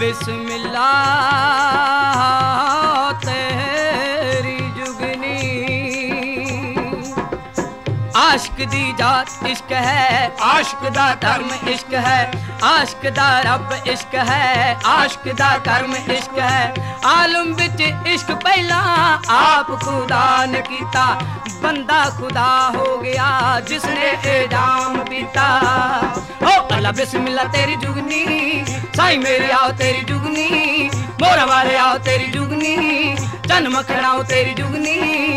बिस्मिल्लाह तेरी जुगनी। आशिक दी जात इश्क है, आशिक दा धर्म इश्क है, आशिक दा रब इश्क है, आशिक दा कर्म इश्क है। आलम विच इश्क पहला आप खुदा ने कीता, बंदा खुदा हो गया जिसने एजाम पीता। ओ अल्लाह बिस्मिल्लाह तेरी जुगनी, साईं मेरे आओ तेरी जुगनी, मोरा वाले आओ तेरी जुगनी, चन मखना आओ तेरी जुगनी।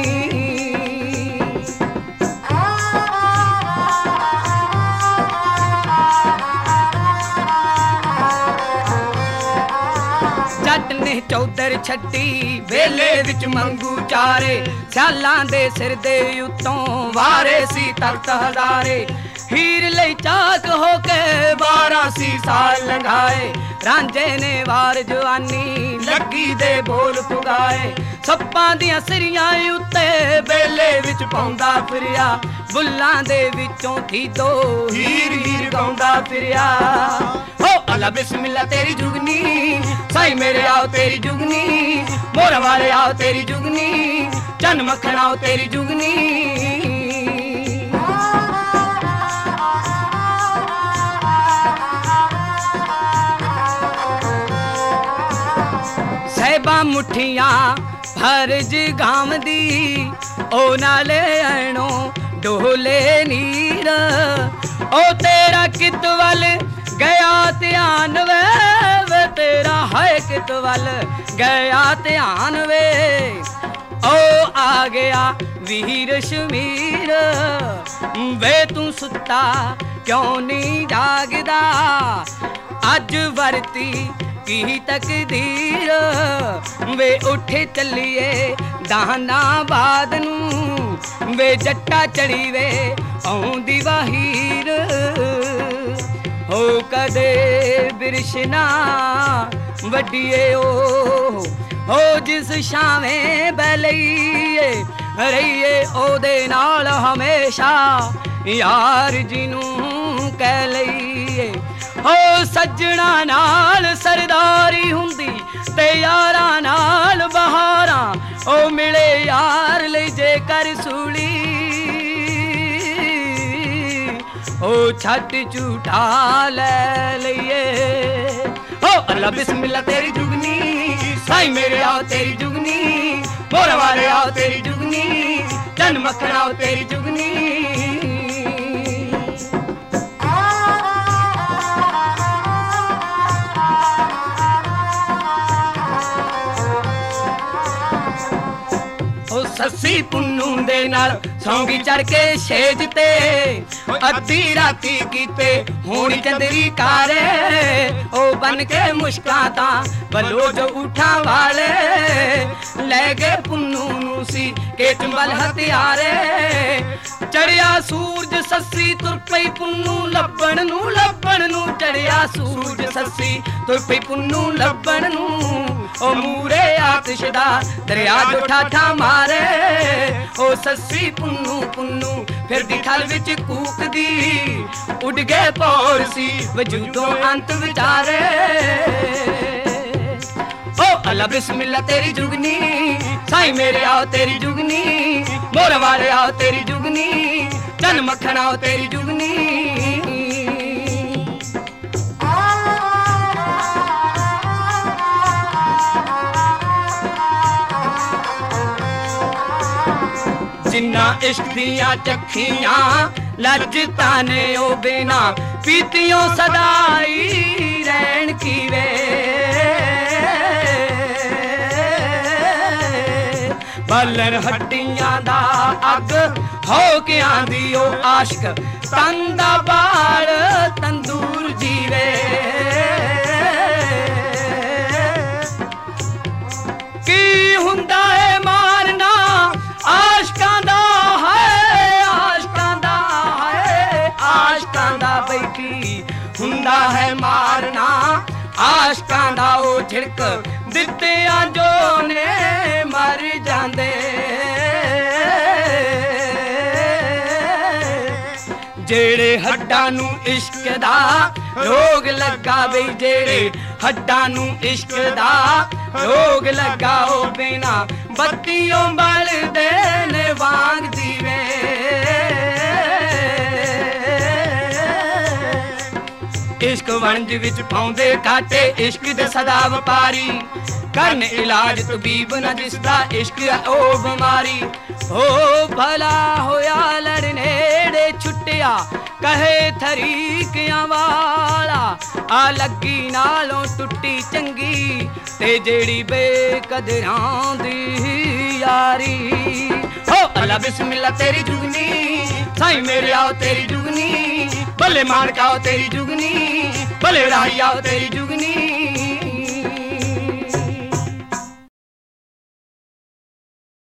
जट ने चौधर छड्डी वेले विच मंगू चारे, सियालां दे सिर दे उत्तों वारे सी तख्त हजारे। हीर ले चाक होके 12 सी साल लंघाए, रांझे ने वार जवानी लगी दे बोल पुगाए। सप्पां दियां सिरियां उत्ते बेले विच पौंदा फिरिया, बुल्लां दे विचों थी दो हीर हीर गाउंदा फिरिया। हो अल्लाह बिस्मिल्लाह तेरी जुगनी, साईं मेरे आओ तेरी जुगनी, मोरा वाले आओ तेरी जुगनी, चन मखन आओ तेरी जुगनी। सहबा मुठियां फर्ज गाम दी, ओ नाले आनो डोले नीर। ओ तेरा कित वल गया ध्यान वे तेरा है कित वल गया ध्यान वे। ओ आ गया वीर शमीर, वे तू सुता क्यों नहीं जागदा, अज वरती की तकदीर। वे उठे चलिए दानाबाद नूं, वे जट्टा चढ़ी वे आउंदी वाहीर। हो कदे बिरशना वड्डिए ओ जिस शावें बलइए रहिए ओदे नाल हमेशा यार जिनू कह लईए। हो सज्जणा नाल सरदारी हुंदी ते यारां नाल बहारां, ओ मिले यार ले जे कर सूली। ओ छट झूठा ले लइए। ओ अल्लाह बिस्मिल्लाह तेरी जुगनी, साईं मेरे आओ तेरी जुगनी, मोरा वाले आओ तेरी जुगनी, चन मखन आओ तेरी जुगनी। सस्सी पुन्नू दे नाल सौंगी चढ़ के छेज ते, अद्धी राती कीते होनी चंदरी कारे। ओ बन के मुश्कां तां बलो जो उठा वाले, लै गए पुन्नू नू सी के चंबल हथियारे। चढ़िया सूरज सस्सी तुर पई पुन्नू लब्बण नू, चढ़िया सूरज सस्सी तुर पई पुन्नू लब्बण नू। ओ मूरे आतिश दा दरिया जो ठाठा मारे, ओ सस्सी पुन्नू फिर दी खल विच कूकदी, उड़ गए पौर सी वजूदों अंत विचारे। ओ अल्लाह बिस्मिल्लाह तेरी जुगनी, साईं मेरे आओ तेरी जुगनी, मोरा वाले आओ तेरी जुगनी, चन मखन आओ तेरी जुगनी। जिन्ना इश्क दियां चखियां लज्जता ने ओ बिना पीतियों सदाई रैन की वे। बलन हड्डियां दा अग हो के आंदी ओ आशिक, तन दा बाल तंदूर जीवे। की हुंदा है मारना आशिकां दा है, आशिकां दा है, आशिकां दा बैठी हुंदा है मारना आशिकां दा। ओ झिड़क दित्तियां जो ने मर जांदे, जेड़े हड्डां नू इश्क दा रोग लगा बई जेड़े हड्डां नू इश्क दा रोग लगा ओ बिना बत्तियों बलदे ने वांग दीवे इश्क वंज विच पाउंदे काटे इश्क दे सदा वपारी करन इलाज तबीब न जिसदा इश्क है ओ बीमारी ओ भला होया लड़नेड़े छुट्टिया कहे थरीकियां वाला आ लगी नालों टुट्टी चंगी ते जेड़ी बेकदरां दी यारी ओ अल्लाह बिस्मिल्लाह तेरी जुगनी साईं मेरे आओ तेरी जुगनी भले मानका आओ तेरी जुगनी भले राही आओ तेरी जुगनी